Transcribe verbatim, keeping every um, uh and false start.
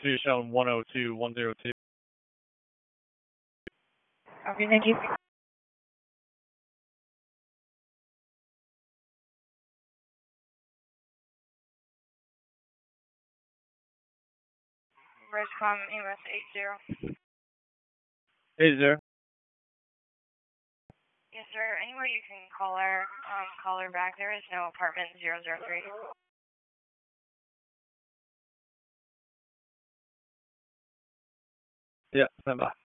three showing one oh two, one oh two. Okay, thank you. Rescom E M S eight zero. Eight zero. Yes, sir. Anywhere you can call her, um, call her back. There is no apartment zero zero three. Yeah, stand by.